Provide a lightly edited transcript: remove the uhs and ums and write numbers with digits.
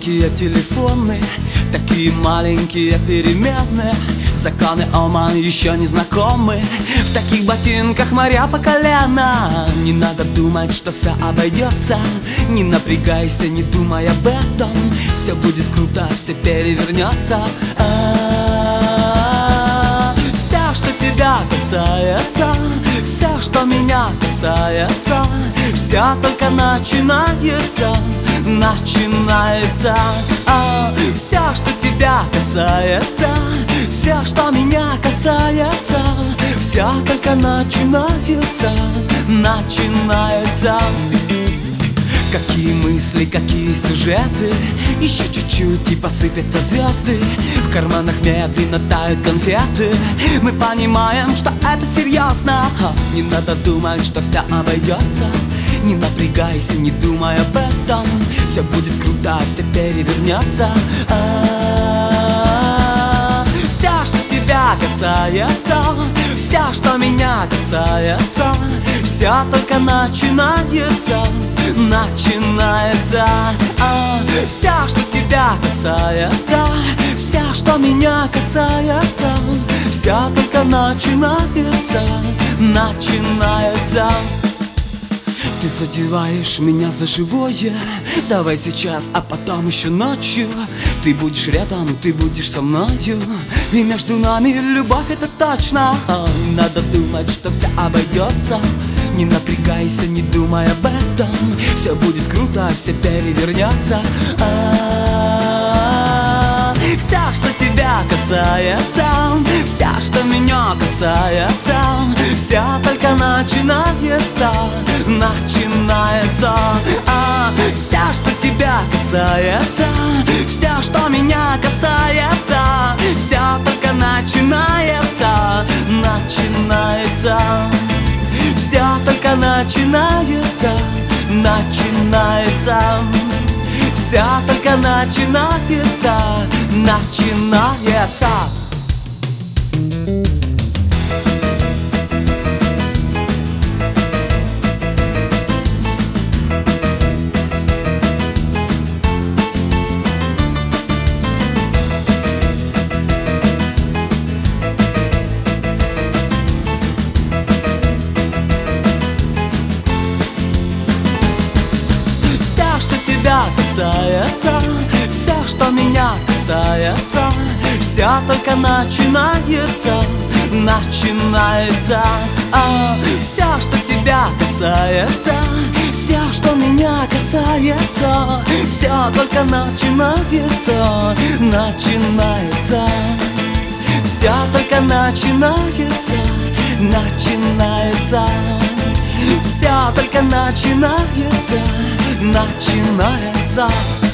маленькие телефоны, такие маленькие перемены. Законы Ома еще не знакомы. В таких ботинках моря по колено. Не надо думать, что все обойдется. Не напрягайся, не думай об этом. Все будет круто, все перевернется. Все, что тебя касается, все, что меня касается, все только начинается. Начинается. Все, что тебя касается, все, что меня касается, все только начинается. Начинается. Какие мысли, какие сюжеты, еще чуть-чуть и посыпятся звезды. В карманах медленно тают конфеты. Мы понимаем, что это серьезно. Не надо думать, что все обойдется. Не напрягайся, не думай об этом. Все будет круто, все перевернется. Все, что тебя касается, все, что меня касается, все только начинается. Начинается. Все, что тебя касается, все, что меня касается, все только начинается. Начинается. Ты задеваешь меня за живое. Давай сейчас, а потом еще ночью. Ты будешь рядом, ты будешь со мною. И между нами любовь, это точно. Не надо думать, что все обойдется. Не напрягайся, не думай об этом. Все будет круто, все перевернется. Все, что тебя касается, все, что меня касается, все только начинается. Начинается. Все, что тебя касается, все, что меня касается, все только начинается. Начинается. Все только начинается. Начинается. Все только начинается. Начинается. Тебя касается, все, что меня касается, все только начинается. Начинается. Все, что тебя касается, все, что меня касается, все только начинается. Начинается. Все только начинается. Начинается. Все только начинается. Начинается.